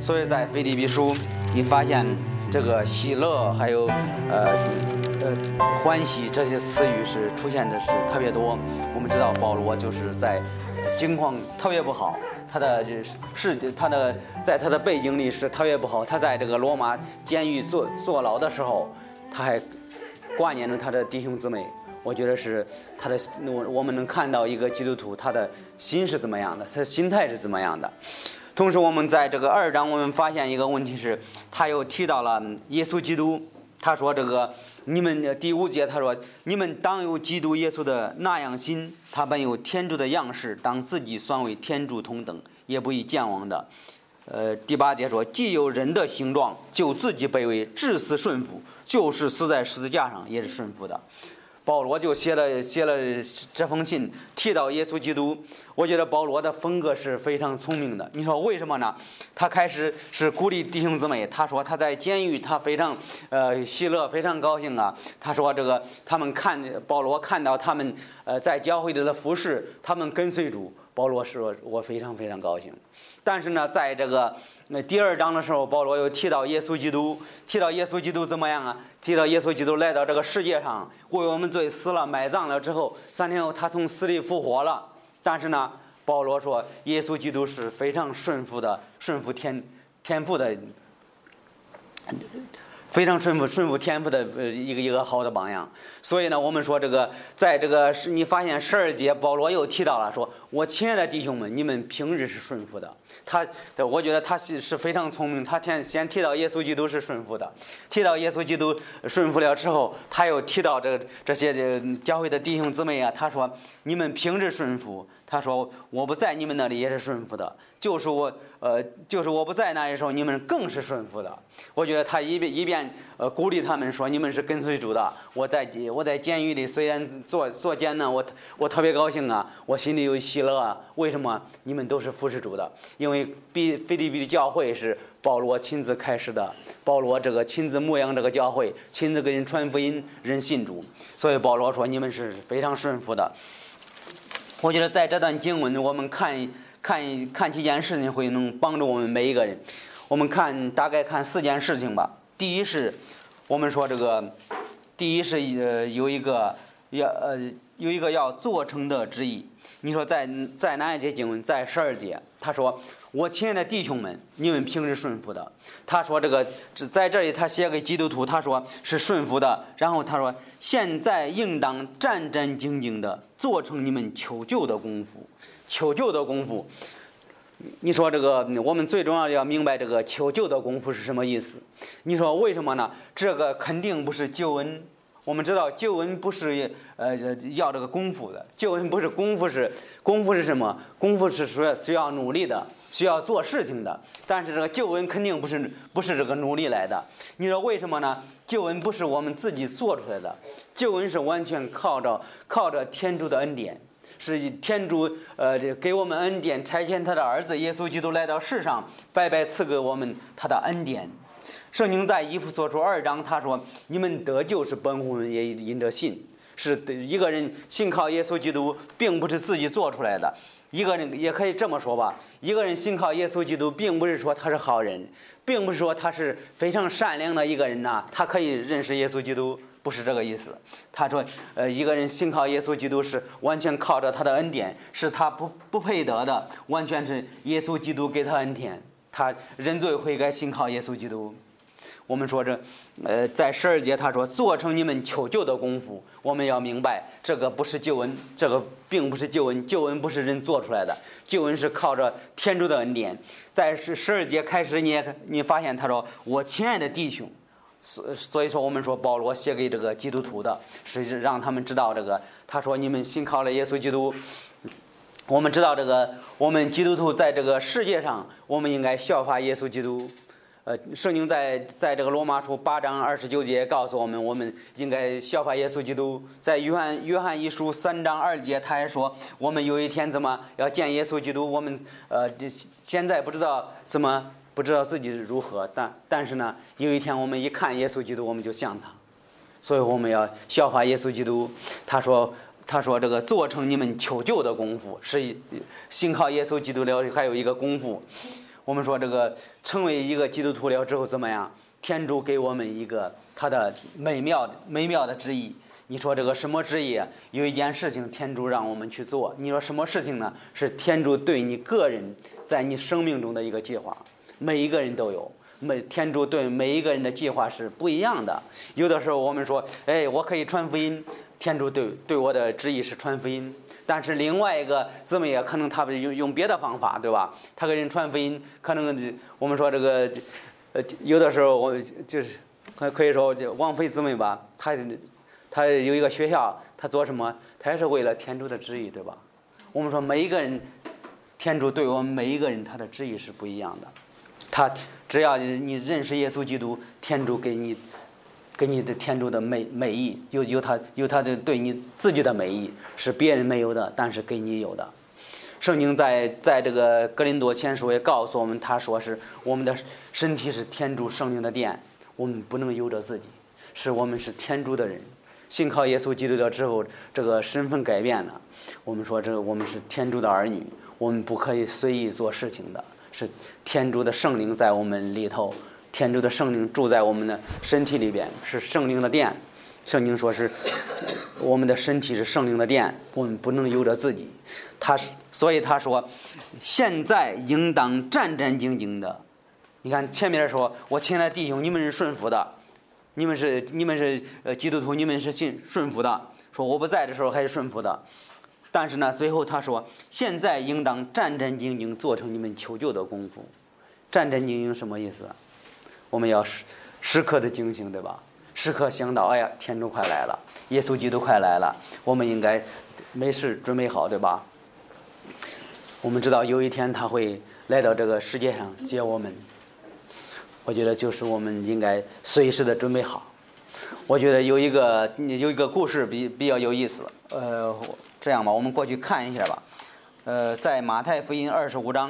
所以在腓立比书，你发现这个喜乐还有欢喜这些词语是出现的是特别多。我们知道保罗就是在境况特别不好，在他的背景里是特别不好。他在这个罗马监狱坐牢的时候，他还挂念着他的弟兄姊妹。我觉得是我们能看到一个基督徒他的心是怎么样的，他的心态是怎么样的。同时我们在这个2章我们发现一个问题是，他又提到了耶稣基督。他说这个你们第5节他说，你们当有基督耶稣的那样心，他本有天主的样式，当自己算为天主同等，也不以见亡的。第8节说，既有人的形状，就自己卑微，至死顺服，就是死在十字架上也是顺服的。保罗就写了这封信，提到耶稣基督。我觉得保罗的风格是非常聪明的。你说为什么呢？他开始是鼓励弟兄姊妹，他说他在监狱他非常喜乐，非常高兴啊。他说这个保罗看到他们在教会里的服侍，他们跟随主，保罗说我非常非常高兴。但是呢，在这个第2章的时候，保罗又提到耶稣基督，提到耶稣基督怎么样啊？提到耶稣基督来到这个世界上，为我们罪死了，埋葬了之后，3天后他从死里复活了。但是呢，保罗说耶稣基督是非常顺服天父的，非常顺服天父的一个好的榜样。所以呢，我们说这个在这个你发现12节保罗又提到了说，我亲爱的弟兄们，你们平日是顺服的。我觉得他是非常聪明，他先提到耶稣基督是顺服的，提到耶稣基督顺服了之后，他又提到这些教会的弟兄姊妹啊，他说你们平日顺服，他说我不在你们那里也是顺服的，就是我不在那里的时候，你们更是顺服的。我觉得他一边鼓励他们说你们是跟随主的。我在监狱里虽然坐监呢，我特别高兴啊，我心里有喜乐啊。为什么？你们都是服侍主的。因为腓立比的教会是保罗亲自开始的，保罗这个亲自牧养这个教会，亲自给人传福音，人信主。所以保罗说你们是非常顺服的。我觉得在这段经文我们看几件事情会能帮助我们每一个人。我们大概看4件事情吧。第一是我们说有一个要做成的旨意。你说在哪一节经文？在12节，他说我亲爱的弟兄们，你们平时顺服的。他说在这里他写给基督徒，他说是顺服的。然后他说现在应当战战兢兢的做成你们求救的功夫。求救的功夫，你说我们最重要的要明白这个求救的功夫是什么意思。你说为什么呢？这个肯定不是救恩。我们知道救恩不是要这个功夫的，救恩不是功夫，功夫是什么？功夫是需要努力的，需要做事情的。但是这个救恩肯定不是这个努力来的。你说为什么呢？救恩不是我们自己做出来的，救恩是完全靠着天主的恩典，是天主给我们恩典，差遣他的儿子耶稣基督来到世上，白白赐给我们他的恩典。圣经在以弗所书2章他说你们得救是本乎也因着信。是一个人信靠耶稣基督并不是自己做出来的。一个人也可以这么说吧，一个人信靠耶稣基督并不是说他是好人，并不是说他是非常善良的一个人呐，他可以认识耶稣基督，不是这个意思。他说一个人信靠耶稣基督是完全靠着他的恩典，是他不配得的，完全是耶稣基督给他恩典，他认罪悔改信靠耶稣基督。我们说在12节他说做成你们求救的功夫。我们要明白这个不是救恩，这个并不是救恩，救恩不是人做出来的，救恩是靠着天主的恩典。在12节开始你发现他说我亲爱的弟兄。所以说我们说保罗写给这个基督徒的是让他们知道他说你们信靠了耶稣基督。我们知道我们基督徒在这个世界上我们应该效法耶稣基督。圣经在这个罗马书8章29节告诉我们，我们应该效法耶稣基督。在约翰一书3章2节，他还说我们有一天怎么要见耶稣基督。我们现在不知道自己如何，但是呢，有一天我们一看耶稣基督，我们就像他。所以我们要效法耶稣基督。他说做成你们求救的功夫，是信靠耶稣基督了，还有一个功夫。 我们说这个成为一个基督徒了之后怎么样？天主给我们一个他的美妙的旨意。你说这个什么旨意啊？有一件事情天主让我们去做。你说什么事情呢？是天主对你个人在你生命中的一个计划，每一个人都有。天主对每一个人的计划是不一样的。有的时候我们说，我可以传福音，天主对我的旨意是传福音。但是另外一个姊妹也可能他用别的方法，对吧？他给人传福音，可能我们说这个，有的时候我就是可以说王菲姊妹吧，他有一个学校，他做什么？他也是为了天主的旨意，对吧？我们说每一个人，天主对我们每一个人他的旨意是不一样的。他只要你认识耶稣基督，天主给你的天主的美意，有他的对你自己的美意，是别人没有的，但是给你有的。圣经在这个哥林多前书也告诉我们，他说是我们的身体是天主圣灵的殿，我们不能由着自己，我们是天主的人。信靠耶稣基督了之后，这个身份改变了。我们说我们是天主的儿女，我们不可以随意做事情的，是天主的圣灵在我们里头，天主的圣灵住在我们的身体里边，是圣灵的殿。圣经说是我们的身体是圣灵的殿，我们不能由着自己。所以他说，现在应当战战兢兢的。你看前面说，我亲爱的弟兄，你们是顺服的，你们是基督徒，你们是顺服的。说我不在的时候还是顺服的，但是呢，最后他说，现在应当战战兢兢，做成你们求救的功夫。战战兢兢什么意思？我们要时刻的警醒，对吧？时刻想到，哎呀，天主快来了，耶稣基督快来了，我们应该没事准备好，对吧？我们知道有一天他会来到这个世界上接我们，我觉得就是我们应该随时的准备好。我觉得有一个故事比较有意思，这样吧，我们过去看一下吧。在马太福音25章，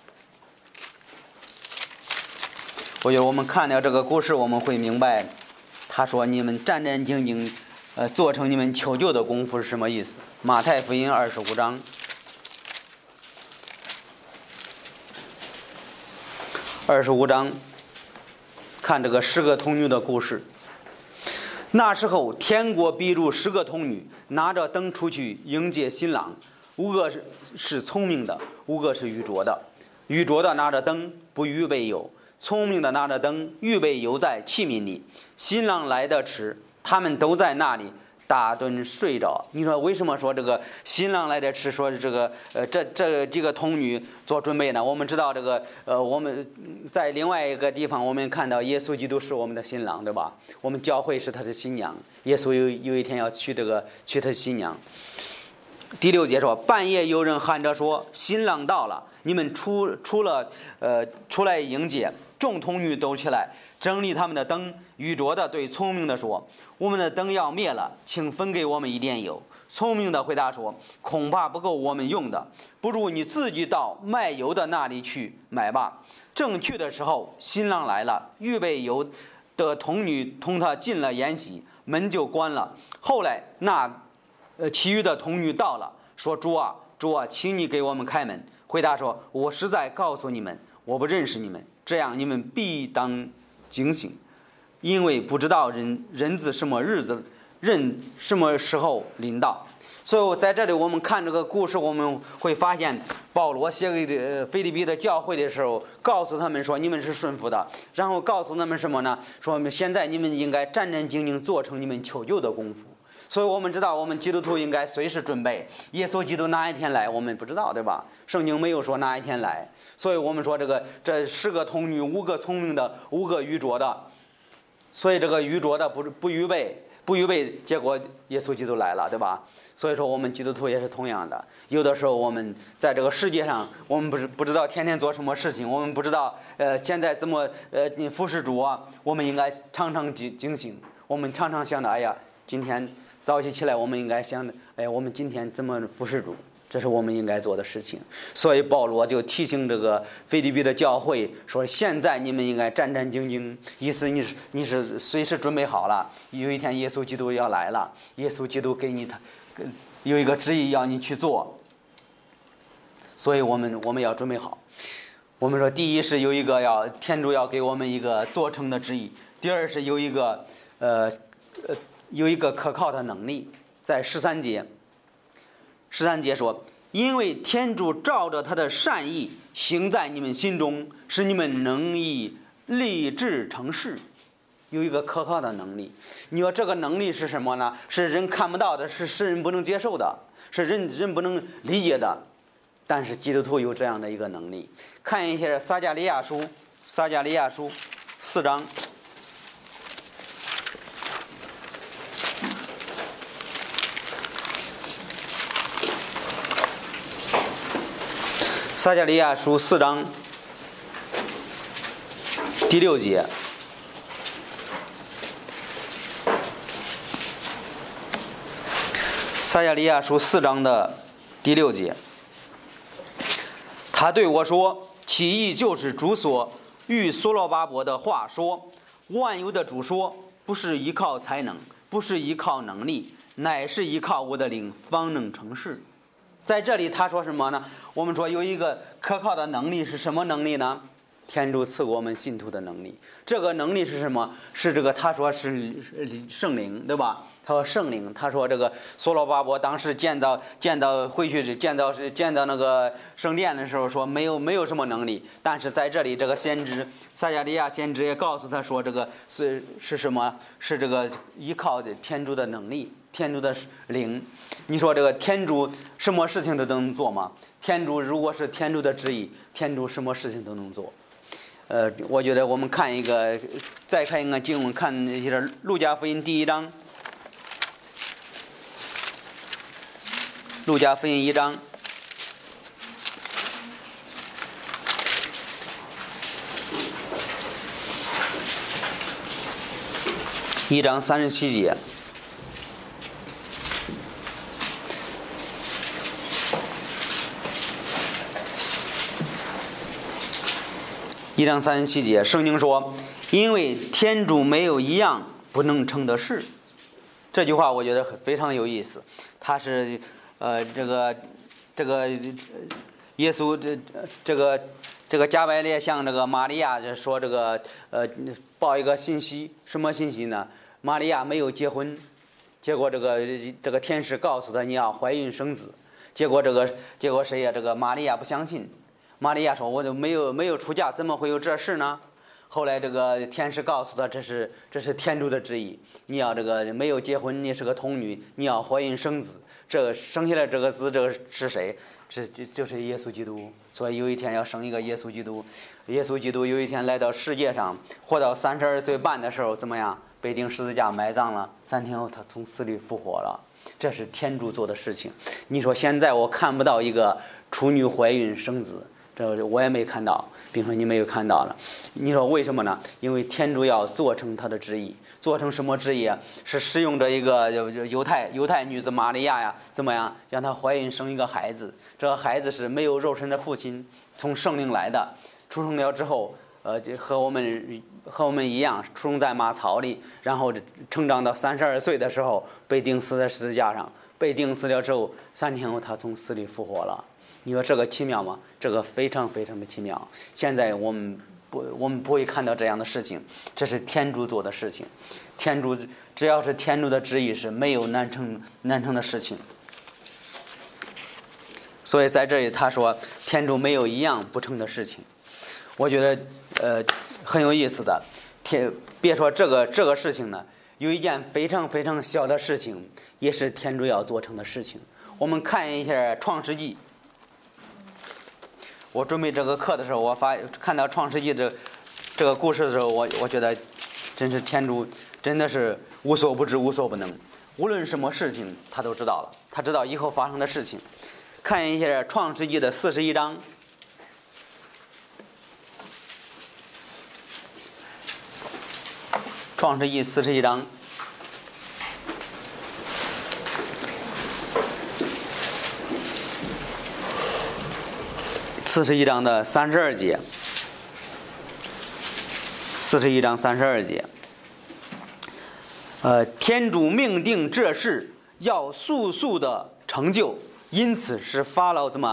我觉得我们看了这个故事，我们会明白，他说你们战战兢兢，做成你们求救的功夫是什么意思？马太福音25章。25章，看这个10个童女的故事。那时候，天国比如10个童女，拿着灯出去迎接新郎。5个是聪明的，5个是愚拙的。愚拙的拿着灯，不预备油；聪明的拿着灯，预备油在器皿里。新郎来得迟，他们都在那里打盹睡着。你说为什么说这个新郎来得迟？说这个这几个童女做准备呢？我们知道这个我们在另外一个地方，我们看到耶稣基督是我们的新郎，对吧？我们教会是他的新娘，耶稣有一天要娶他的新娘。第6节说，半夜有人喊着说，新郎到了，你们出来迎接。众童女都起来整理他们的灯。愚拙的对聪明的说，我们的灯要灭了，请分给我们一点油。聪明的回答说，恐怕不够我们用的，不如你自己到卖油的那里去买吧。正去的时候，新郎来了，预备油的童女同他进了筵席，门就关了。后来那其余的童女到了，说，主啊，请你给我们开门。回答说，我实在告诉你们，我不认识你们，这样你们必当警醒，因为不知道人子什么日子，人什么时候临到。所以在这里我们看这个故事，我们会发现保罗写给腓立比的教会的时候，告诉他们说，你们是顺服的，然后告诉他们什么呢？说现在你们应该战战兢兢，做成你们求救的功夫。所以我们知道，我们基督徒应该随时准备。耶稣基督哪一天来，我们不知道，对吧？圣经没有说哪一天来。所以我们说这10个童女，5个聪明的，5个愚拙的。所以这个愚拙的不预备，结果耶稣基督来了，对吧？所以说我们基督徒也是同样的。有的时候我们在这个世界上，我们不知道天天做什么事情，我们不知道现在怎么服侍主啊。我们应该常常警醒，我们常常想着，哎呀，今天早起来，我们应该想着，哎，我们今天怎么服侍主？这是我们应该做的事情。所以保罗就提醒这个腓立比的教会说，现在你们应该战战兢兢，意思你是随时准备好了，有一天耶稣基督要来了，耶稣基督给你有一个旨意要你去做，所以我们要准备好。 我们说，第一是有一个天主要给我们一个做成的旨意，第二是有一个可靠的能力。在13节说，因为天主照着他的善意行在你们心中，使你们能以立志成事。有一个可靠的能力。你说这个能力是什么呢？是人看不到的，是人不能接受的，是人不能理解的。但是基督徒有这样的一个能力。看一下撒迦利亚书4章。撒迦利亚书4章第6节。撒迦利亚书4章的第6节，他对我说：“其意就是主所与所罗巴伯的话说，万有的主说，不是依靠才能，不是依靠能力，乃是依靠我的灵，方能成事。”在这里他说什么呢？我们说有一个可靠的能力，是什么能力呢？天主赐给我们信徒的能力。这个能力是什么？是这个他说是圣灵，对吧？他说圣灵，他说这个所罗巴伯当时建造回去建造那个圣殿的时候，说没有什么能力。但是在这里，这个先知撒迦利亚先知也告诉他说，这个是什么？是这个依靠的天主的能力，天主的灵。你说这个天主什么事情都能做吗？天主如果是天主的旨意，天主什么事情都能做。我觉得我们再看一个经文，看一下路加福音第1章。路加福音1章1章37节。1章37节，圣经说：“因为天主没有一样不能成的事。”这句话我觉得非常有意思。他是这个耶稣这个加百列向这个玛利亚就说这个报一个信息，什么信息呢？玛利亚没有结婚，结果这个天使告诉他你要怀孕生子，结果谁呀？这个玛利亚不相信。玛利亚说：“我就没有出嫁，怎么会有这事呢？”后来这个天使告诉他，这是天主的旨意。你要这个没有结婚，你是个童女，你要怀孕生子。这生下来这个子，这个是谁？就是耶稣基督。所以有一天要生一个耶稣基督。耶稣基督有一天来到世界上，活到32岁半的时候，怎么样？被钉十字架埋葬了。3天后他从死里复活了。这是天主做的事情。你说现在我看不到一个处女怀孕生子。这我也没看到，并说你没有看到了，你说为什么呢？因为天主要做成他的旨意，做成什么旨意啊？是使用着一个犹太女子玛利亚呀，怎么样让她怀孕生一个孩子？这个孩子是没有肉身的父亲，从圣灵来的，出生了之后，就和我们一样，出生在马槽里，然后成长到32岁的时候被钉死在十字架上，被钉死了之后3天后他从死里复活了。你说这个奇妙吗？这个非常非常的奇妙。现在我们不会看到这样的事情，这是天主做的事情。天主只要是天主的旨意，是没有难成的事情。所以在这里他说，天主没有一样不成的事情。我觉得很有意思的。别说这个事情呢，有一件非常非常小的事情，也是天主要做成的事情。我们看一下创世纪。我准备这个课的时候，我看到创世纪这个故事的时候，我觉得真是天主真的是无所不知无所不能，无论什么事情他都知道了，他知道以后发生的事情。看一下创世纪的41章。创世纪41章41章的32节，41章32节，天主命定这事要速速的成就，因此使法老怎么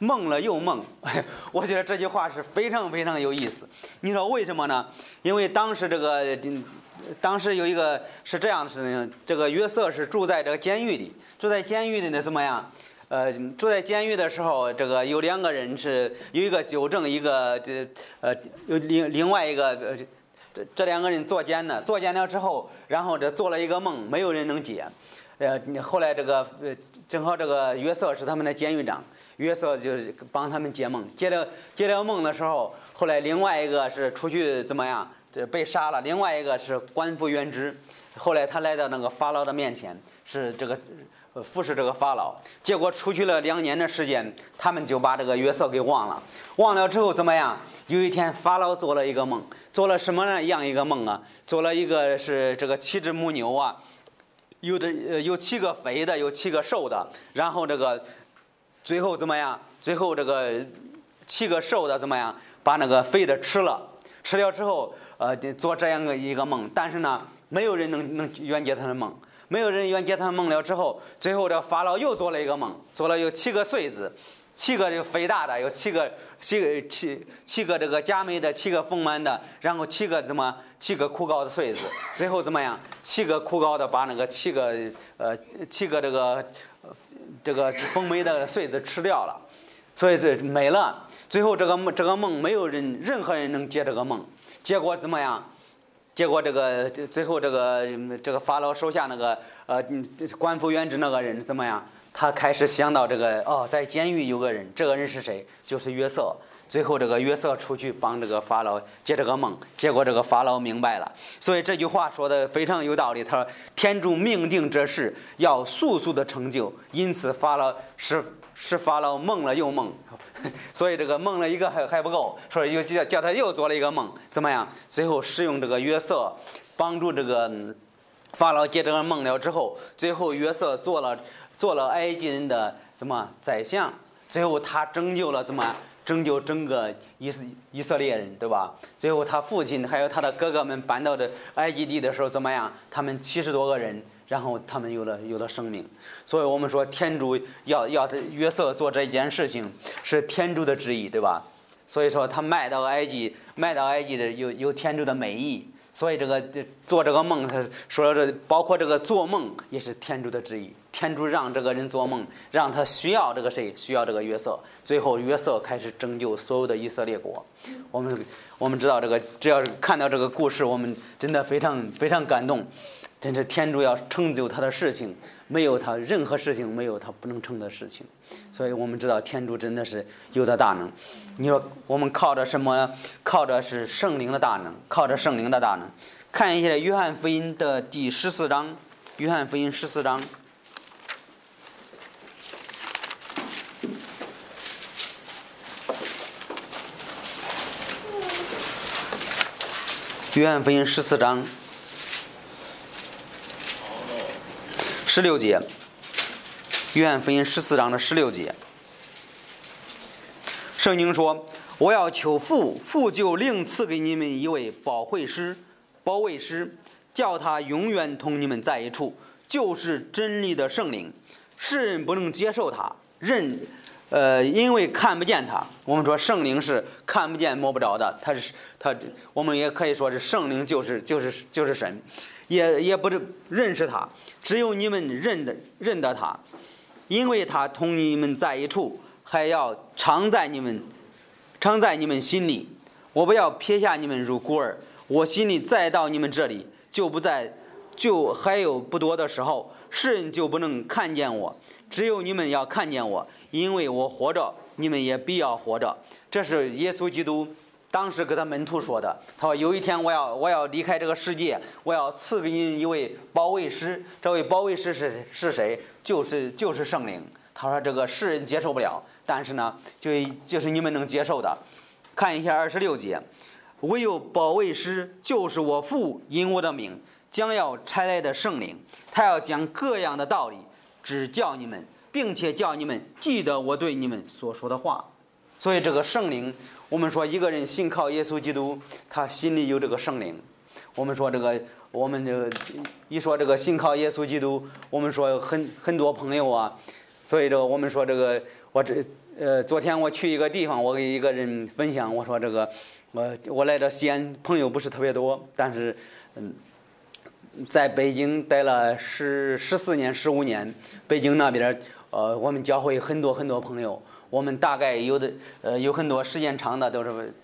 梦了又梦。我觉得这句话是非常非常有意思。你说为什么呢？因为当时有一个是这样的事情，这个约瑟是住在这个监狱里，住在监狱里呢怎么样？住在监狱的时候，这个有2个人是有一个纠正，一个有另外一个这2个人坐监了之后，然后做了一个梦，没有人能解。后来正好这个约瑟是他们的监狱长，约瑟就是帮他们解梦，解了梦的时候，后来另外一个是出去怎么样？被杀了，另外一个是官复原职。后来他来到那个法老的面前，是这个服侍这个法老。结果出去了2年的时间，他们就把这个约瑟给忘了。忘了之后怎么样？有一天法老做了一个梦，做了什么样一个梦啊？做了一个是这个7只母牛啊，有7个肥的，有7个瘦的。然后最后怎么样？最后这个7个瘦的怎么样？把那个肥的吃了之后。做这样的一个梦，但是呢，没有人能圆解他的梦，没有人圆解他的梦了之后，最后这法老又做了一个梦，做了有7个穗子，7个这个肥大的，有7个这个佳美的，7个丰满的，然后7个枯槁的穗子，最后怎么样？7个枯槁的把那个7个这个丰美的穗子吃掉了，所以这没了。最后这个梦没有任何人能解这个梦。结果怎么样？结果最后这个法老手下那个官复原职那个人怎么样？他开始想到在监狱有个人，这个人是谁？就是约瑟。最后这个约瑟出去帮这个法老解这个梦，结果这个法老明白了。所以这句话说的非常有道理。他说：“天主命定这事要速速的成就，因此法老使法老梦了又梦。”所以这个梦了一个还不够，所以又叫他又做了一个梦，怎么样？最后使用这个约瑟帮助这个法老解这个梦了之后，最后约瑟做了埃及人的宰相，最后他拯救整个以色列人，对吧？最后他父亲还有他的哥哥们搬到这埃及地的时候怎么样？他们70多个人。然后他们有了生命，所以我们说天主要约瑟做这件事情是天主的旨意，对吧？所以说他卖到埃及的有天主的美意，所以做这个梦，他说这包括这个做梦也是天主的旨意。天主让这个人做梦，让他需要谁？需要这个约瑟。最后约瑟开始拯救所有的以色列国。我们知道只要是看到这个故事，我们真的非常非常感动。真是天主要成就他的事情，没有他任何事情没有他不能成的事情。所以我们知道天主真的是有的大能。你说我们靠着什么？靠着是圣灵的大能，靠着圣灵的大能。看一下约翰福音的第14章，约翰福音14章。约翰福音14章16节，约翰福音14章的16节，圣经说：“我要求父，父就另赐给你们一位保惠师，叫他永远同你们在一处，就是真理的圣灵。世人不能接受他，因为看不见他。”我们说圣灵是看不见摸不着的，我们也可以说是圣灵就是神。也不认识他，只有你们认得他，因为他同你们在一处，还要常在你们心里。我不要撇下你们如孤儿，我心里再到你们这里，就还有不多的时候，世人就不能看见我，只有你们要看见我，因为我活着，你们也必要活着。这是耶稣基督当时给他门徒说的。他说有一天我要离开这个世界，我要赐给你一位保惠师。这位保惠师是谁？就是圣灵。他说这个世人接受不了，但是呢就是你们能接受的。看一下26节，唯有保惠师，就是我父因我的名将要差来的圣灵，他要将各样的道理指教你们，并且叫你们记得我对你们所说的话。所以这个圣灵，我们说一个人信靠耶稣基督，他心里有这个圣灵。我们说一说这个信靠耶稣基督，我们说很多朋友啊，所以我们说昨天我去一个地方，我给一个人分享，我说这个我来到西安，朋友不是特别多，但是在北京待了14年15年，北京那边我们教会很多朋友，我们大概有很多时间长的都是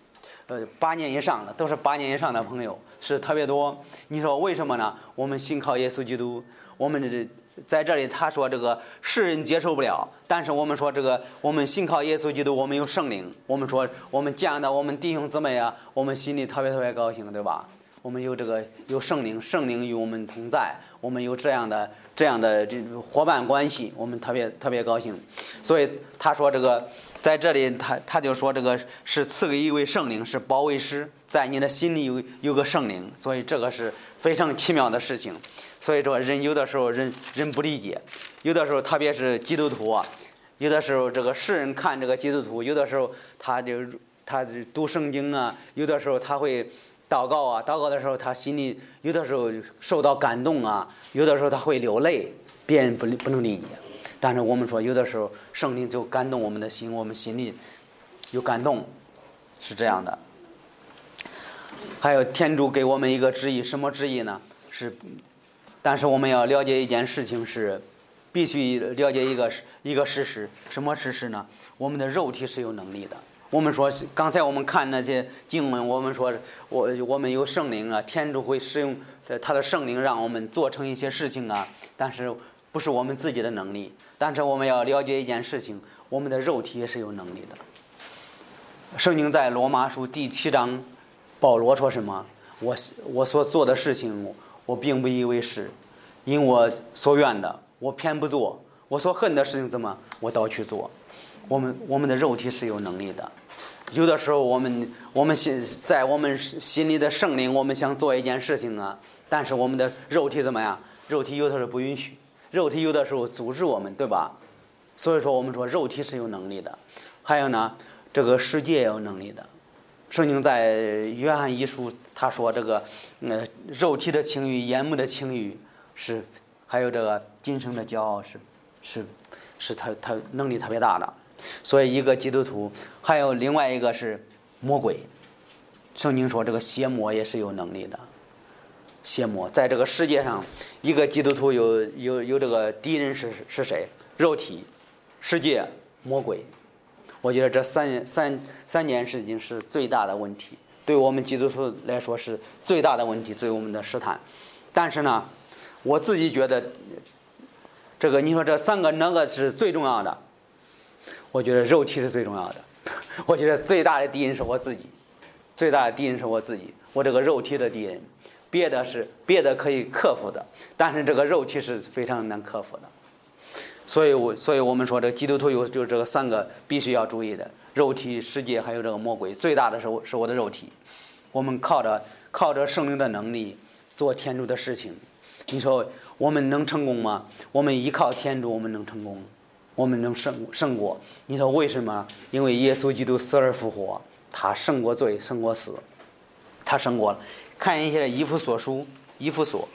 8年以上的，都是8年以上的朋友，是特别多。你说为什么呢？我们信靠耶稣基督，我们在这里他说这个世人接受不了，但是我们说这个我们信靠耶稣基督，我们有圣灵，我们说我们见到我们弟兄姊妹啊，我们心里特别高兴，对吧？我们有圣灵，圣灵与我们同在，我们有这样的这伙伴关系，我们特别高兴。所以他说这个在这里他就说这个是赐给一位圣灵，是保惠师，在你的心里有个圣灵，所以这个是非常奇妙的事情。所以说人有的时候人不理解，有的时候特别是基督徒啊，有的时候这个世人看这个基督徒，有的时候他读圣经啊，有的时候他会祷告啊，祷告的时候他心里有的时候受到感动啊，有的时候他会流泪，别人不能理解。但是我们说有的时候圣灵就感动我们的心，我们心里有感动，是这样的。还有天主给我们一个旨意，什么旨意呢？但是我们要了解一件事情，是必须了解一个事实。什么事实呢？我们的肉体是有能力的。我们说刚才我们看那些经文，我们说我们有圣灵啊，天主会使用他的圣灵让我们做成一些事情啊，但是不是我们自己的能力。但是我们要了解一件事情，我们的肉体也是有能力的。圣经在罗马书第7章，保罗说什么？我所做的事情，我并不以为是，因我所愿的我偏不做，我所恨的事情我倒去做。我们的肉体是有能力的。有的时候我们在我们心里的圣灵，我们想做一件事情啊，但是我们的肉体肉体有的时候不允许，肉体有的时候阻止我们，对吧？所以说我们说肉体是有能力的。还有呢，这个世界也有能力的。圣经在约翰一书他说这个肉体的情欲、眼目的情欲是，还有这个今生的骄傲是他能力特别大的。所以一个基督徒，还有另外一个是魔鬼。圣经说这个邪魔也是有能力的。邪魔在这个世界上，一个基督徒有这个敌人是谁？肉体、世界、魔鬼。我觉得这三件事情是最大的问题，对我们基督徒来说是最大的问题，对我们的试探。但是呢，我自己觉得这个你说这3个哪个是最重要的？我觉得肉体是最重要的。我觉得最大的敌人是我自己，最大的敌人是我自己，我这个肉体的敌人。别的可以克服的，但是这个肉体是非常难克服的。所以我们说这个基督徒就这个3个必须要注意的：肉体、世界还有这个魔鬼。最大的是我的肉体。我们靠着圣灵的能力做天主的事情。你说我们能成功吗？我们依靠天主，我们能成功，我们能胜过。你说为什么？因为耶稣基督死而复活，他胜过罪，胜过死，他胜过了。看一下以弗所书，以弗所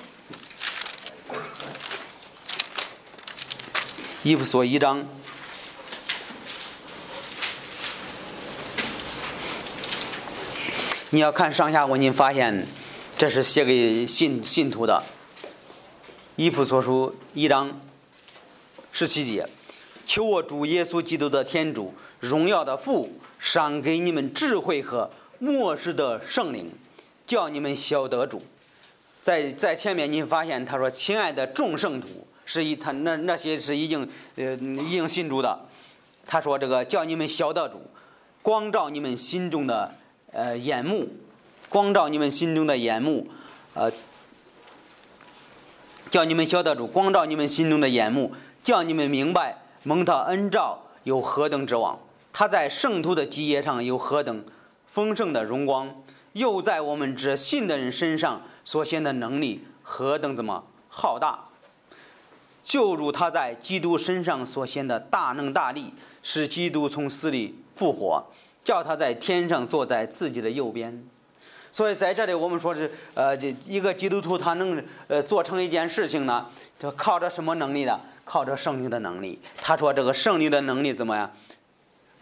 1章。你要看上下文，你发现这是写给信徒的。以弗所书1章17节，求我主耶稣基督的天主，荣耀的父，赏给你们智慧和末世的圣灵，叫你们晓得主。在前面你发现他说，亲爱的众圣徒，他那些是已经信主的。他说这个叫你们晓得主，光照你们心中的眼目，光照你们心中的眼目，叫你们晓得主，光照你们心中的眼目，叫你们明白蒙他恩召有何等之望，他在圣徒的基业上有何等丰盛的荣光，又在我们这信的人身上所显的能力何等浩大，就如他在基督身上所显的大能大力，使基督从死里复活，叫他在天上坐在自己的右边。所以在这里我们说是一个基督徒他能做成一件事情呢，就靠着什么能力呢？靠着圣灵的能力。他说这个圣灵的能力怎么样？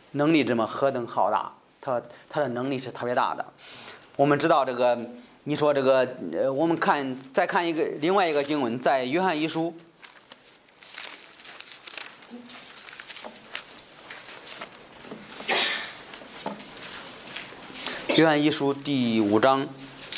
能力这么何等浩大，他的能力是特别大的。我们知道这个，你说这个，我们再看另外一个经文，在约翰一书。约翰一书第5章。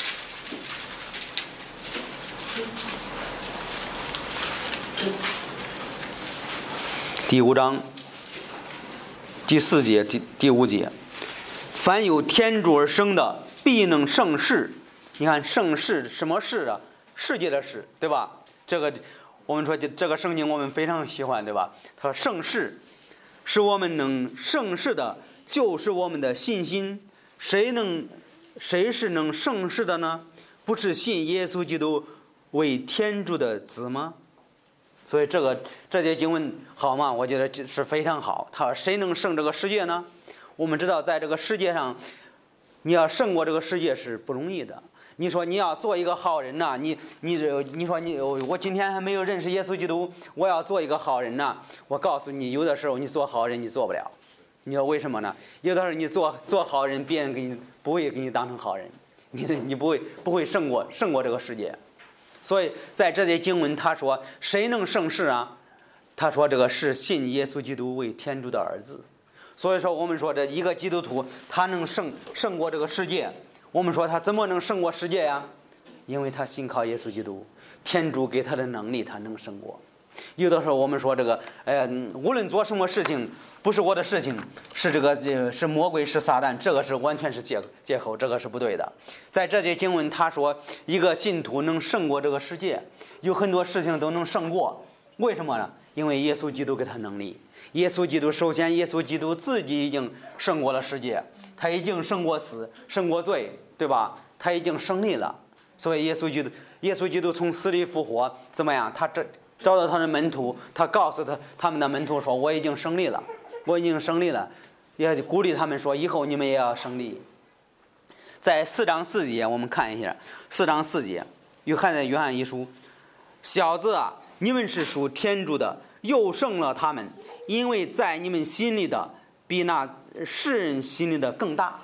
第5章第4节第5节，凡有天主而生的，必能胜事。你看胜事什么事啊？世界的事，对吧？这个我们说这个圣经我们非常喜欢，对吧？他说胜事，使我们能胜事的，就是我们的信心。谁是能胜事的呢？不是信耶稣基督为天主的子吗？所以这节经文好吗？我觉得是非常好。他说谁能胜这个世界呢？我们知道在这个世界上，你要胜过这个世界是不容易的。你说你要做一个好人呐，你说我今天还没有认识耶稣基督，我要做一个好人呐。我告诉你，有的时候你做好人你做不了。你说为什么呢？有的时候你做好人，别人不会给你当成好人，你不会胜过这个世界。所以在这些经文他说谁能胜事啊？他说这个是信耶稣基督为天主的儿子。所以说我们说这一个基督徒他能胜过这个世界。我们说他怎么能胜过世界呀？因为他信靠耶稣基督，天主给他的能力他能胜过。有的时候我们说这个无论做什么事情，不是我的事情，是魔鬼是撒旦，这个是完全是借口，这个是不对的。在这些经文他说一个信徒能胜过这个世界，有很多事情都能胜过。为什么呢？因为耶稣基督给他能力。首先耶稣基督自己已经胜过了世界，他已经胜过死，胜过罪，对吧？他已经胜利了。所以耶稣基督从死里复活，怎么样？他找到他的门徒，他告诉他们的门徒说我已经胜利了，也鼓励他们说以后你们也要胜利。在4章4节我们看一下，4章4节约翰一书，小子啊，你们是属天主的，又胜了他们，因为在你们心里的比那世人心里的更大，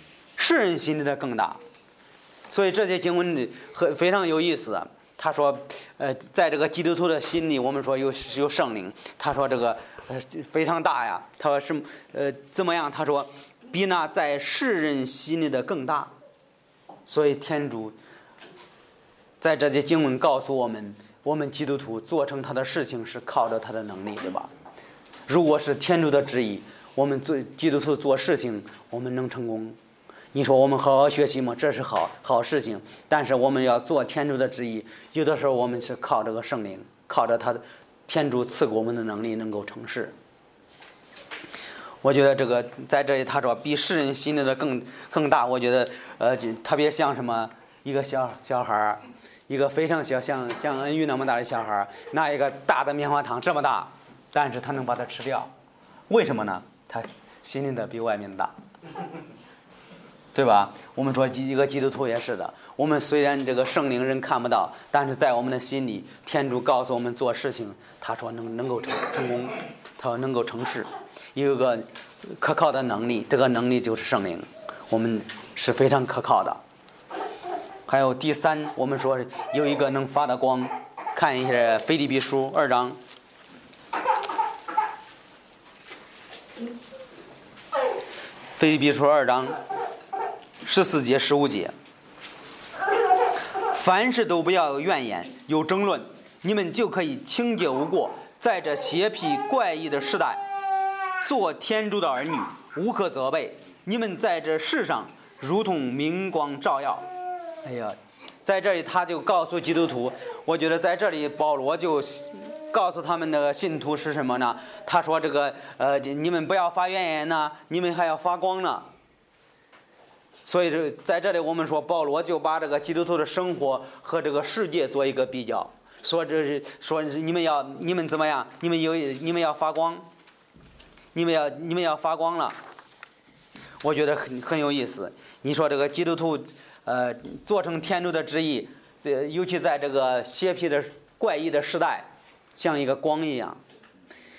所以这些经文非常有意思。他说在这个基督徒的心里，我们说有圣灵，他说这个非常大呀。他说是怎么样？他说比那在世人心里的更大。所以天主在这些经文告诉我们，我们基督徒做成他的事情是靠着他的能力，对吧？如果是天主的旨意，我们基督徒做事情我们能成功。你说我们好好学习嘛，这是好事情，但是我们要做天主的旨意，有的时候我们是靠这个圣灵，靠着他天主赐给我们的能力能够成事。我觉得这个在这里他说比世人心里的更大，我觉得特别像什么一个小孩，一个非常小，像恩玉那么大的小孩，拿一个大的棉花糖这么大，但是他能把它吃掉，为什么呢？他心里的比外面大，对吧？我们说一个基督徒也是的，我们虽然这个圣灵人看不到，但是在我们的心里，天主告诉我们做事情，他说能够成功，他说能够成事，有一个可靠的能力，这个能力就是圣灵，我们是非常可靠的。还有第3，我们说有一个能发的光，看一下腓立比书2章。腓立比书2章14节15节，凡事都不要有怨言，有争论，你们就可以清洁无过，在这邪僻怪异的时代，做天主的儿女，无可责备。你们在这世上如同明光照耀。哎呀，在这里他就告诉基督徒，我觉得在这里保罗就告诉他们的信徒是什么呢？他说这个你们不要发怨言呢，你们还要发光呢。所以在这里我们说保罗就把这个基督徒的生活和这个世界做一个比较，说你们怎么样？你们要发光，你们要发光了。我觉得很有意思。你说这个基督徒做成天主的旨意，尤其在这个邪僻的怪异的时代，像一个光一样。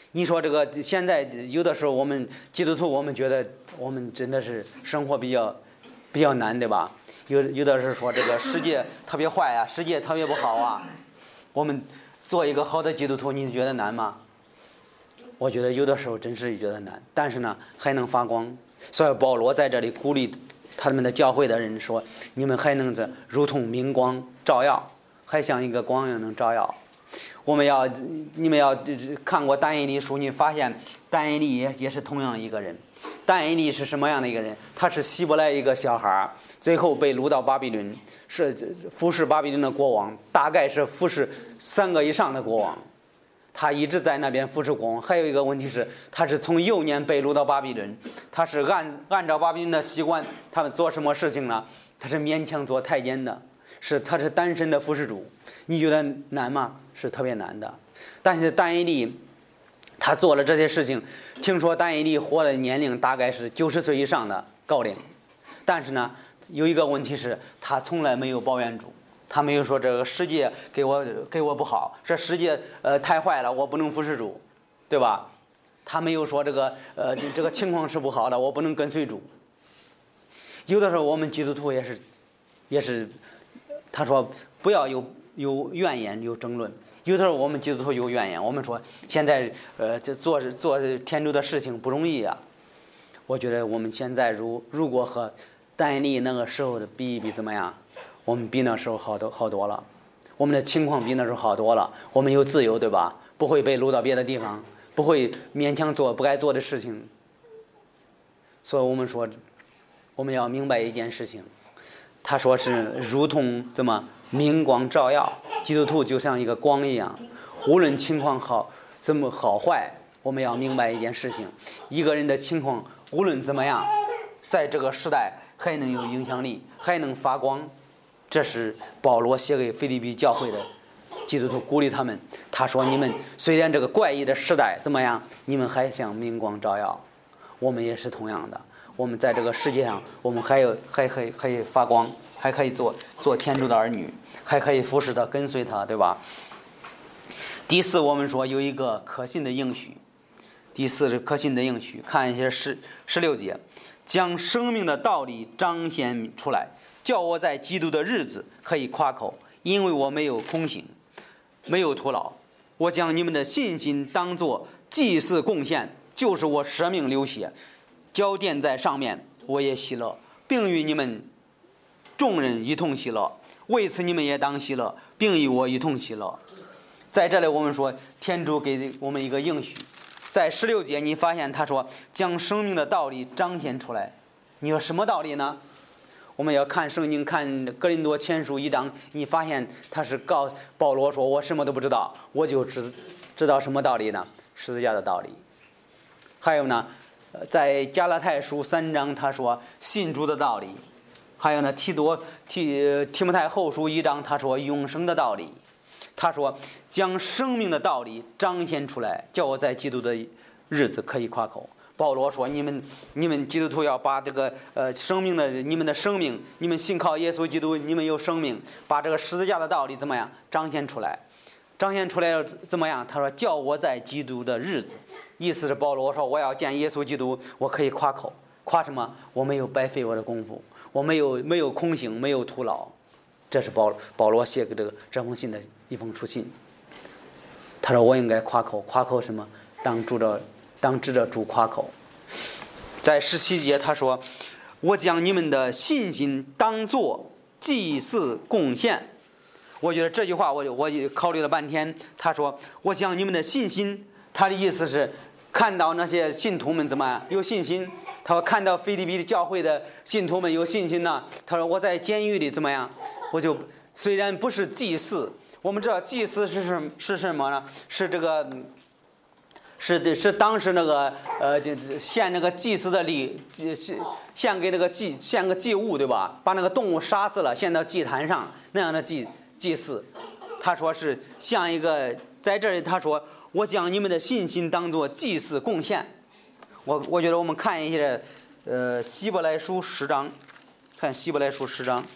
你说这个现在有的时候我们基督徒，我们觉得我们真的是生活比较难，对吧？有的是说这个世界特别坏啊，世界特别不好啊。我们做一个好的基督徒，你觉得难吗？我觉得有的时候真是觉得难，但是呢还能发光。所以保罗在这里鼓励他们的教会的人说：你们还能如同明光照耀，还像一个光一样能照耀。你们要看过但以理书，你发现但以理也是同样一个人。但以理是什么样的一个人？他是希伯来一个小孩，最后被掳到巴比伦，是服侍巴比伦的国王，大概是服侍3个以上的国王。他一直在那边服侍国王。还有一个问题是，他是从幼年被掳到巴比伦，他是按照巴比伦的习惯，他们做什么事情呢？他是勉强做太监的，他是单身的服侍主。你觉得难吗？是特别难的。但是但以理他做了这些事情，听说但以理活的年龄大概是90岁以上的高龄，但是呢有一个问题是，他从来没有抱怨主。他没有说这个世界给我不好，这世界太坏了，我不能服侍主，对吧？他没有说这个情况是不好的，我不能跟随主。有的时候我们基督徒也是，他说不要有怨言有争论。有的时候我们基督徒有怨言，我们说现在这做天主的事情不容易啊。我觉得我们现在如果和但以理那个时候的比一比怎么样？我们比那时候好多了，我们的情况比那时候好多了。我们有自由，对吧？不会被掳到别的地方，不会勉强做不该做的事情。所以我们说，我们要明白一件事情，他说是如同明光照耀，基督徒就像一个光一样，无论情况怎么好坏，我们要明白一件事情，一个人的情况无论怎么样，在这个时代还能有影响力，还能发光。这是保罗写给腓立比教会的基督徒，鼓励他们。他说：你们虽然这个怪异的时代怎么样，你们还像明光照耀。我们也是同样的，我们在这个世界上，我们还可以发光，还可以做天主的儿女，还可以服侍他，跟随他，对吧？第四，我们说有一个可信的应许。第四是可信的应许，看一些16节，将生命的道理彰显出来，叫我在基督的日子可以夸口，因为我没有空行，没有徒劳。我将你们的信心当作祭祀贡献，就是我舍命流血，交奠在上面，我也喜乐，并与你们众人一同喜乐。为此你们也当喜乐，并与我一同喜乐。在这里我们说，天主给我们一个应许。在16节你发现他说将生命的道理彰显出来。你说什么道理呢？我们要看圣经，看哥林多前书1章，你发现他是告保罗说，我什么都不知道，我就知道什么道理呢？十字架的道理。还有呢，在加拉太书3章他说信主的道理。还有呢，提摩太后书1章他说永生的道理。他说将生命的道理彰显出来，叫我在基督的日子可以夸口。保罗说你们基督徒要把这个生命的你们的生命，你们信靠耶稣基督，你们有生命，把这个十字架的道理怎么样彰显出来？彰显出来怎么样？他说叫我在基督的日子，意思是保罗说我要见耶稣基督，我可以夸口。夸什么？我没有白费我的功夫，我没有空行，没有徒劳。这是保罗写给这封信的一封书信。他说我应该夸口，夸口什么？当指着主夸口。在17节他说我将你们的信心当作祭祀贡献。我觉得这句话我考虑了半天。他说我将你们的信心，他的意思是看到那些信徒们怎么样有信心。他说看到腓立比教会的信徒们有信心呢。他说我在监狱里怎么样，我就虽然不是祭祀，我们知道祭祀是什么呢？是这个是当时那个献那个祭司的礼，献给那个献个祭物，对吧？把那个动物杀死了，献到祭坛上那样的祭祀。他说是像一个，在这里他说我将你们的信心当作祭祀贡献。我觉得我们看一下希伯来书10章，看希伯来书10章。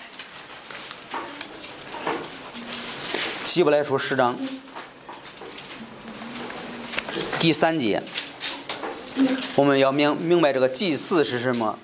希伯来书10章第3节，我们要明白这个祭祀是什么。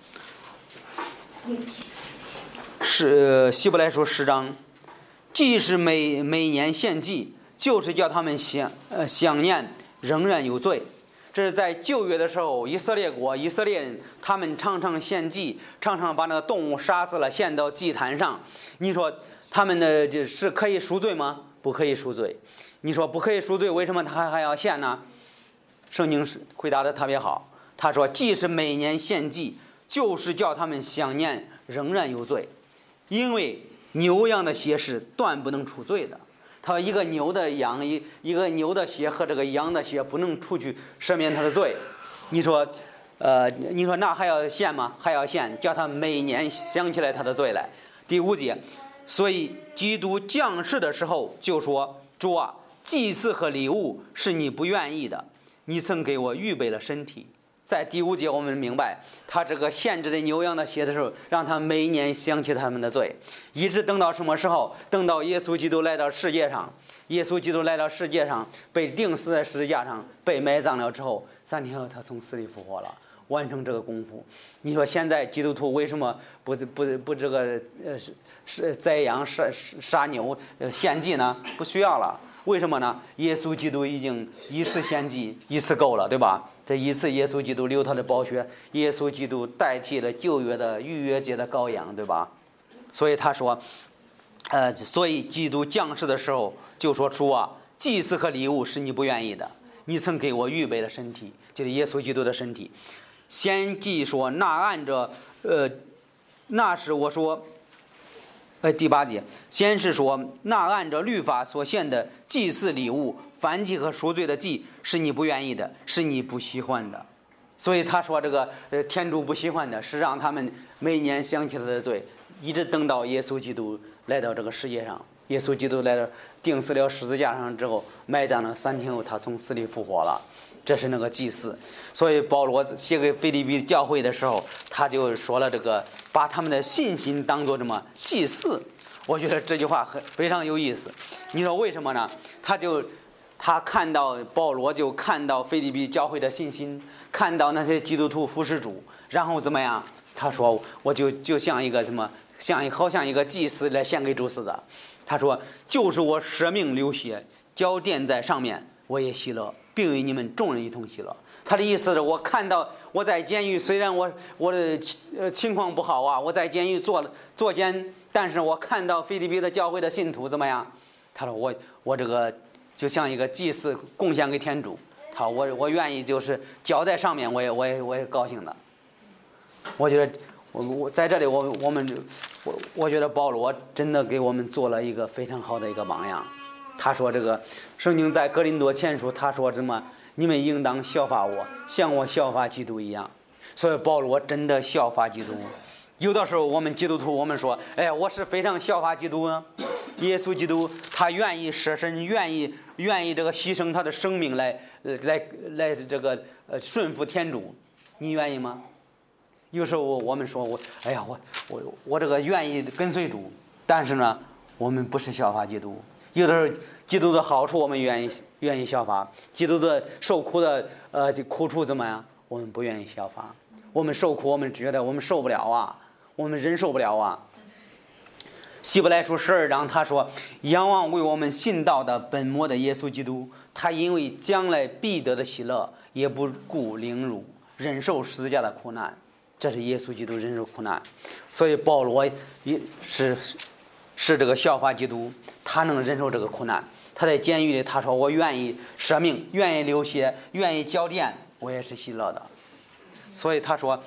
是希伯来书10章，祭是每年献祭，就是叫他们想念仍然有罪。这是在旧约的时候，以色列人他们常常献祭，常常把那个动物杀死了献到祭坛上。你说他们的是可以赎罪吗？不可以赎罪。你说不可以赎罪，为什么他还要献呢？圣经回答的特别好，他说祭是每年献祭，就是叫他们想念仍然有罪。因为牛羊的血是断不能除罪的。他说一个牛的羊，一个牛的血和这个羊的血不能除去赦免他的罪。你说那还要献吗？还要献，叫他每年想起来他的罪来。第5节，所以基督降世的时候就说：主啊，祭祀和礼物是你不愿意的，你曾给我预备了身体。在第5节我们明白，他这个限制的牛羊的血的时候，让他每一年想起他们的罪，一直等到什么时候？等到耶稣基督来到世界上，耶稣基督来到世界上，被钉死在十字架上，被埋葬了之后，3天后他从死里复活了，完成这个功夫。你说现在基督徒为什么不这个宰羊杀牛献祭呢？不需要了。为什么呢？耶稣基督已经一次献祭，一次够了，对吧？这一次耶稣基督流他的宝血，耶稣基督代替了旧约的逾越节的羔羊，对吧？所以他说所以基督降世的时候就说：主啊，祭祀和礼物是你不愿意的，你曾给我预备了身体，就是耶稣基督的身体。先记说那按着那是我说第8节，先是说那按照律法所献的祭祀礼物，燔祭和赎罪的祭是你不愿意的，是你不喜欢的。所以他说这个天主不喜欢的是让他们每年想起他的罪，一直等到耶稣基督来到这个世界上。耶稣基督来了，钉死了十字架上之后，埋葬了3天后，他从死里复活了。这是那个祭祀。所以保罗写给腓立比教会的时候，他就说了这个，把他们的信心当作什么祭祀。我觉得这句话非常有意思。你说为什么呢？他看到保罗就看到腓立比教会的信心，看到那些基督徒服侍主，然后怎么样？他说我就像一个什么，好像一个祭司来献给主似的。他说就是我舍命流血，交奠在上面，我也喜乐，并与你们众人一同喜乐。他的意思是我看到我在监狱，虽然我的情况不好啊，我在监狱坐监，但是我看到腓立比的教会的信徒怎么样？他说我这个就像一个祭司贡献给天主，我愿意就是交在上面，我也高兴的。我觉得我在这里我觉得保罗真的给我们做了一个非常好的一个榜样。他说这个圣经在哥林多前书，他说什么？你们应当效法我，像我效法基督一样。所以保罗真的效法基督。有的时候我们基督徒我们说，哎，我是非常效法基督啊。耶稣基督他愿意舍身，愿意这个牺牲他的生命来这个顺服天主，你愿意吗？有时候我们说我这个愿意跟随主，但是呢，我们不是效法基督。有的时候基督的好处我们愿意效法，基督的受苦的苦处怎么样？我们不愿意效法。我们受苦，我们觉得我们受不了啊，我们忍受不了啊。希伯来书12章他说，仰望为我们信道的本末的耶稣基督，他因为将来必得的喜乐，也不顾凌辱，忍受十字架的苦难。这是耶稣基督忍受苦难。所以保罗也是这个效法基督，他能忍受这个苦难。他在监狱里他说，我愿意舍命，愿意流血，愿意交奠，我也是喜乐的。所以他说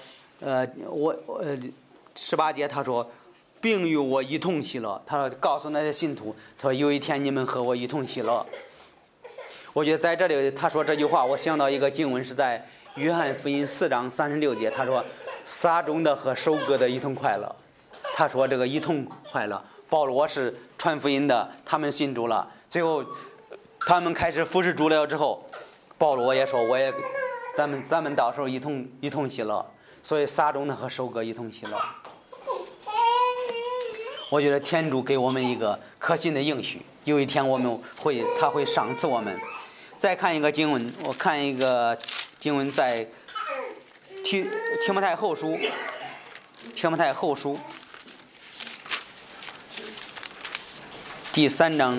18节他说，并与我一同喜乐。他说告诉那些信徒，他说有一天你们和我一同喜乐。我觉得在这里他说这句话，我想到一个经文，是在约翰福音4章36节，他说撒种的和收割的一同快乐。他说这个一同快乐，保罗是传福音的，他们信主了，最后他们开始服侍主了之后，保罗也说咱们到时候一同喜乐。所以撒种的和收割一同喜乐。我觉得天主给我们一个可信的应许，有一天他会赏赐我们。 再看一个经文，我看一个经文在提摩太后书第3章。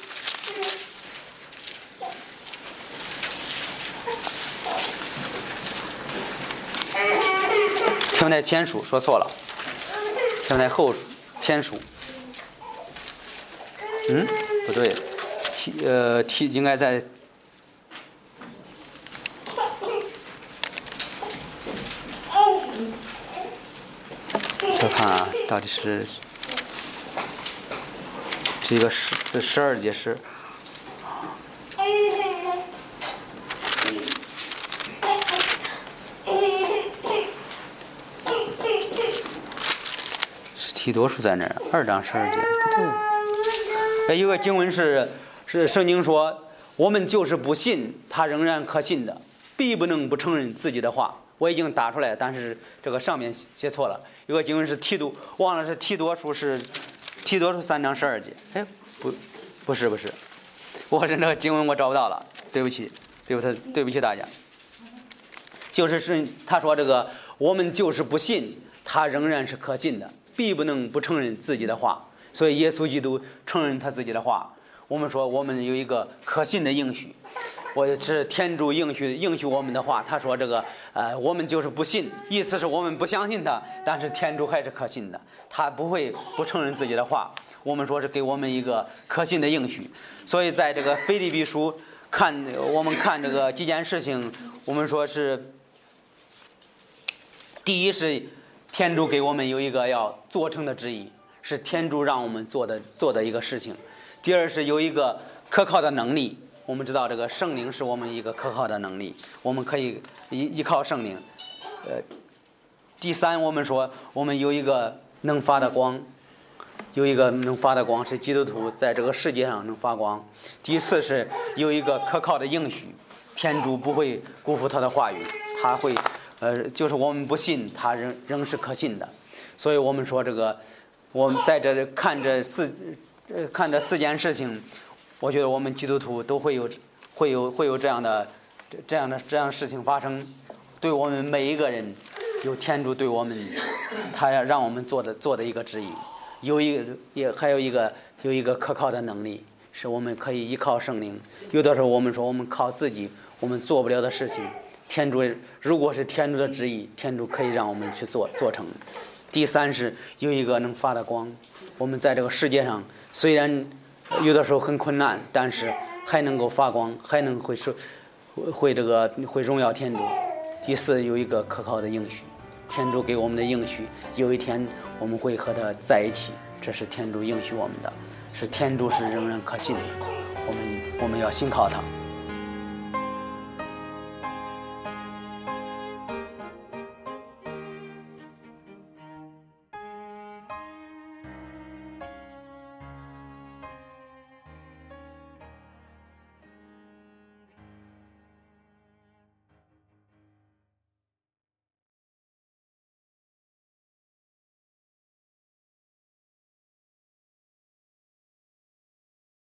提摩太前书说错了，提摩太后前书，不对，应该在我看啊，到底是一个12节是。提多书在那儿，2章12节不对。有个经文是圣经说，我们就是不信，他仍然可信的，必不能不承认自己的话。我已经打出来，但是这个上面写错了。有个经文是忘了是提多书3章12节。不是，我是那个经文我找不到了，对不起大家。就是他说这个我们就是不信，他仍然是可信的，必不能不承认自己的话。所以耶稣基督承认他自己的话。我们说我们有一个可信的应许，我是天主应许我们的话。他说这个我们就是不信，意思是我们不相信他，但是天主还是可信的，他不会不承认自己的话。我们说是给我们一个可信的应许。所以在这个腓立比书我们看这个几件事情，我们说是第一是天主给我们有一个要做成的旨意，是天主让我们做的一个事情。第二是有一个可靠的能力，我们知道这个圣灵是我们一个可靠的能力，我们可以依靠圣灵。第三，我们说我们有一个能发的光，是基督徒在这个世界上能发光。第四是有一个可靠的应许，天主不会辜负他的话语，他会就是我们不信，他仍是可信的。所以我们说这个我们在这看这4件事情，我觉得我们基督徒都会有这样的事情发生。对我们每一个人，有天主对我们他让我们做的一个旨意，还有一个可靠的能力，是我们可以依靠圣灵。有的时候我们说我们靠自己我们做不了的事情，天主如果是天主的旨意，天主可以让我们去做成。第三是有一个能发的光，我们在这个世界上虽然有的时候很困难，但是还能够发光，还能会荣耀天主。第四，有一个可靠的应许，天主给我们的应许，有一天我们会和他在一起，这是天主应许我们的，是天主是仍然可信的，我们要信靠他。